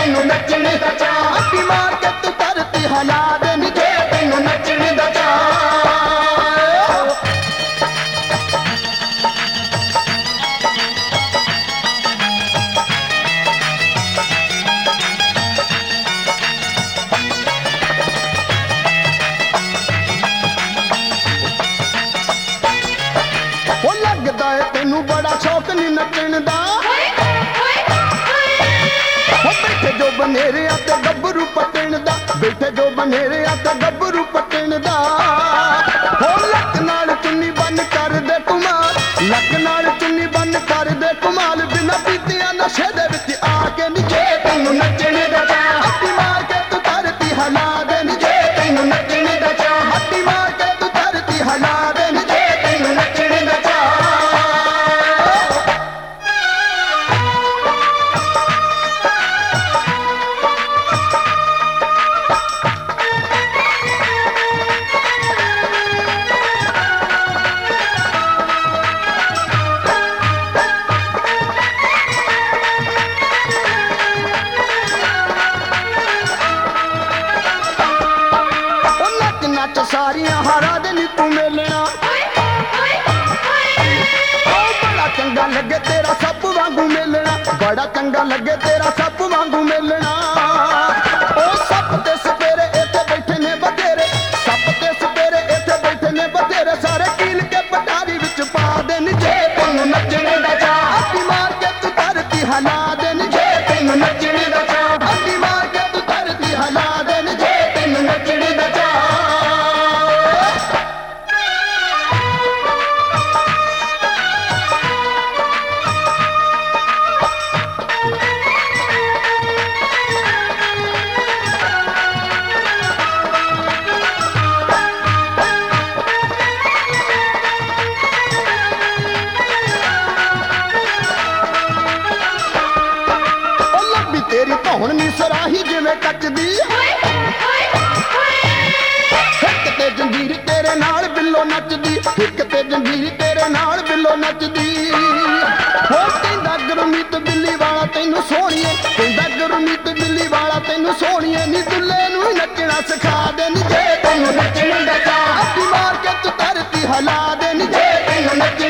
ਤੈਨੂੰ ਨੱਚਣ ਦਾ ਚਾਅ। ਅੱਡੀ ਮਾਰ ਕੇ ਤੂੰ ਧਰਤੀ ਹਿਲਾ ਦੇ ਨੀ ਜੇ ਤੈਨੂੰ ਨੱਚਣ ਦਾ ਚਾਅ। ਉਹ ਲੱਗਦਾ ਏ ਤੈਨੂੰ ਬੜਾ ਸ਼ੌਕ ਨੀ ਨੱਚਣ ਦਾ। ਉਹ ਬੈਠੇ ਜੋ ਬਨੇਰਿਆਂ ਤੇ ਗੱਭਰੂ ਪੱਟਣ ਦਾ, ਬੈਠੇ ਜੋ ਬਨੇਰਿਆਂ ਤੇ ਗੱਭਰੂ ਪੱਟਣ ਦਾ। ਉਹ ਲੱਕ ਨਾਲ ਚੁੰਨੀ ਬੰਨ ਕਰ ਦੇ ਕੁਮਾਲ, ਲੱਕ ਨਾਲ ਚੁੰਨੀ ਬੰਨ ਕਰ ਦੇ ਕੁਮਾਲ। ਬਿਨਾਂ ਪੀਤਿਆਂ ਨਸ਼ੇ ਦੇ ਵਿੱਚ ਆ ਕੇ ਨੀ ਜੇ ਤੈਨੂੰ ਨੱਚਣ ਦਾ ਚਾਅ। ਹੱਥੀ ਮਾਰ ਕੇ ਤੂੰ ਧਰਤੀ ਹਿਲਾ ਦੇ ਨੀ ਜੇ ਤੈਨੂੰ ਨੱਚਣ ਦਾ ਚਾਅ। ਹੱਥੀ ਮਾਰ ਕੇ ਤੂੰ ਧਰਤੀ ਹਿਲਾ ਦੇ ਨੀ ਜੇ ਤੈਨੂੰ ਨੱਚਣ ਦਾ ਚਾਅ। ਨੱਚ ਸਾਰੀਆਂ ਹਾਰਾਂ ਦੇ ਨੀ ਤੂੰ ਮੇਲਣਾ। ਉਹ ਬੜਾ ਚੰਗਾ ਲੱਗੇ ਤੇਰਾ ਸੱਪ ਵਾਂਗੂ ਮੇਲਣਾ, ਬੜਾ ਚੰਗਾ ਲੱਗੇ ਤੇਰਾ ਸੱਪ ਵਾਂਗੂ ਮੇਲਣਾ। ਉਹ ਸੱਪ ਤੇ ਸਪੇਰੇ ਇੱਥੇ ਬੈਠੇ ਨੇ ਬਥੇਰੇ, ਸੱਪ ਤੇ ਸਪੇਰੇ ਇੱਥੇ ਬੈਠੇ ਨੇ ਬਥੇਰੇ। ਸਾਰੇ ਕੀਲ ਕੇ ਪਟਾਰੀ ਵਿੱਚ ਪਾ ਦੇ ਨੀ ਜੇ ਤੈਨੂੰ ਨੱਚਣ ਦਾ ਚਾਅ। ਅੱਡੀ ਮਾਰ ਕੇ ਤੂੰ ਧਰਤੀ ਹਿਲਾ ਦੇ ਨੀ ਜੇ ਤੈਨੂੰ ਨੱਚਣ ਦਾ ਚਾਅ। ਅੱਡੀ ਮਾਰ ਕੇ ਤੂੰ ਧਰਤੀ ਹਿਲਾ ਦੇ ਨੀ ਜੇ ਤੈਨੂੰ ਨੱਚਣ ਦਾ ਚਾਅ। ਤੇਰੀ ਧੌਣ ਨੀ ਸਰਾਹੀ ਜਿਵੇਂ ਕੱਚਦੀ। ਹਿੱਕ ਤੇ ਜੰਜੀਰ ਤੇਰੇ ਨਾਲ ਬਿੱਲੋ ਨੱਚਦੀ, ਹਿੱਕ ਤੇ ਜੰਜੀਰ ਤੇਰੇ ਨਾਲ ਬਿੱਲੋ ਨੱਚਦੀ। ਹੋ ਕਹਿੰਦਾ ਗੁਰਮੀਤ ਬਿੱਲੀ ਵਾਲਾ ਤੈਨੂੰ ਸੋਹਣੀਏ, ਕਹਿੰਦਾ ਗੁਰਮੀਤ ਬਿੱਲੀ ਵਾਲਾ ਤੈਨੂੰ ਸੋਹਣੀਏ। ਨੀ ਦੁੱਲੇ ਨੂੰ ਨੱਚਣਾ ਸਿਖਾ ਦੇ ਨੀ ਜੇ ਤੈਨੂੰ ਨੱਚਣ ਦਾ ਚਾਅ। ਅੱਡੀ ਮਾਰ ਕੇ ਤੂੰ ਧਰਤੀ ਹਿਲਾ ਦੇ ਨੀ ਜੇ ਤੈਨੂੰ ਨੱਚਣ